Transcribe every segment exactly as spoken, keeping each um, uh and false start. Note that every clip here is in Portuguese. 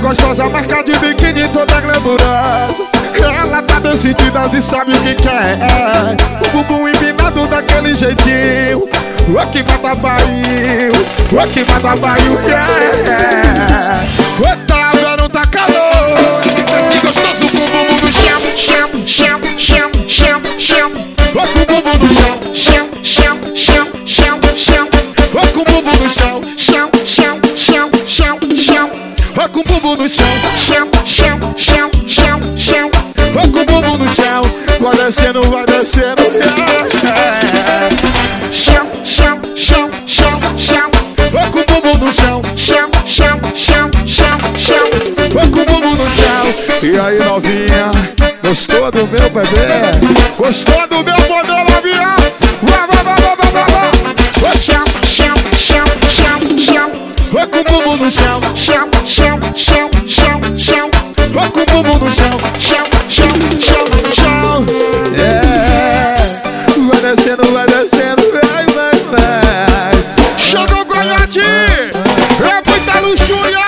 gostosa, marca de biquíni toda glamurosa. Ela tá decidida e sabe o que quer. O bumbum empinado daquele jeitinho. O que mata baio, o que mata baio, yeah. O tá vendo, tá calor. Esse gostoso com o bumbum no chão, chão, chão, chão, chão, chão. O com o bumbum no chão, chão, chão, chão, chão, chão. O com o bumbum no chão, chão, chão, chão, chão, chão. O com o bumbum no chão, chão, chão, chão, chão, chão. O com o bumbum no chão, vai descendo, vai descendo, yeah. Chão, chão, chão, chão, chão. Vai com o bumbum no chão. Chão, chão, chão, chão, chão. Vai com o bumbum no chão. E aí, novinha, gostou do meu bebê? Gostou do meu modelo avião? Vai, vai, vai, vai, vai, vai, vai. Vai, chão, chão, chão, chão, chão. Vai com o bumbum no chão. Chão, chão, chão, chão, chão. Vai com o bumbum no chão. Chão, chão, chão, chão. É, vai descendo, vai descendo. Chegou o Goiate, é muita luxúria.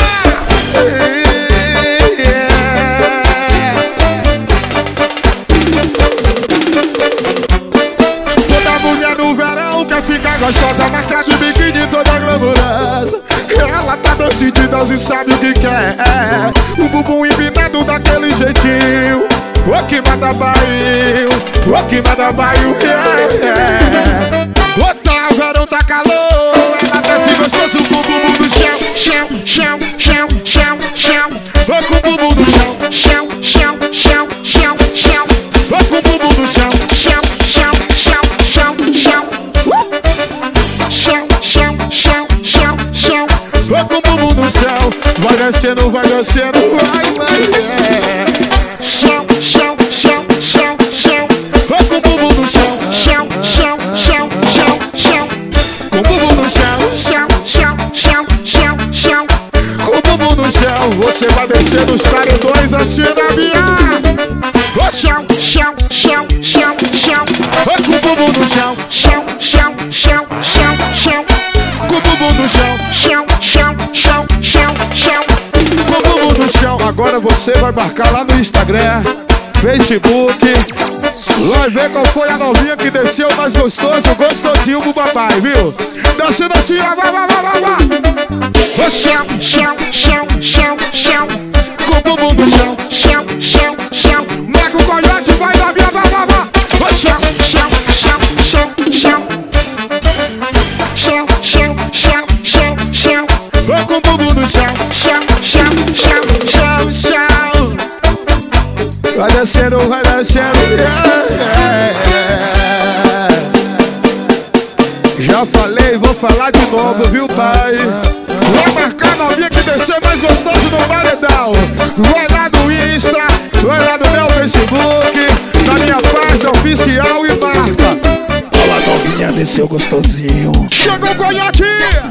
Toda mulher no verão quer ficar gostosa, marca de biquíni toda glamurosa. Ela tá decidida e sabe o que quer. O bumbum empinado daquele jeitinho. O que mata baio, o que mata baio, yeah. O tá verão, tá calor. Ela desce gostoso com o bumbum no chão. Chão, chão, chão, chão, chão. Vai com o bumbum no chão. Chão, chão, chão, chão, chão. Vai com o bumbum no chão. Chão, chão, chão, chão, chão. Chão, chão, chão, chão, chão. Vai com o bumbum no chão. Vai descendo, vai descendo, vai, vai, yeah. Chão, chão, chão, chão, chão. Vai com o bumbum no chão. Chão, chão, chão, chão, chão. Com o bumbum no chão. Chão, chão, chão, chão, chão. Com o bumbum no chão. Você vai descer os paredões assim na via. O chão, chão, chão, chão, chão. Vai com o bumbum no chão. Chão, chão, chão, chão, chão. Com o bumbum no chão. Chão, chão, chão, chão, chão. Com o bumbum no chão. Agora você vai marcar lá no Instagram, Facebook. Vai ver qual foi a novinha que desceu mais gostoso, gostosinho pro papai, viu? Descendo assim, ó, vai, vai, vai, vai, vai. O chão, chão, chão, chão, chão. Com o bumbum no chão. Chão, chão, chão. Marca o Goiate, vai, vai, vai, vai, vai, vai. O chão, chão, chão, chão, chão. Chão, chão, chão, chão, chão. Vai com o bumbum no chão. Chão, chão, chão, chão, chão. Vai descendo, vai descendo, yeah, yeah. Já falei, vou falar de novo, viu, pai? Vai marcar a novinha que descer mais gostoso no paredão. Vai lá no Insta, vai lá no meu Facebook, na minha página oficial e marca. Olha a novinha desceu gostosinho. Chegou o Goiate!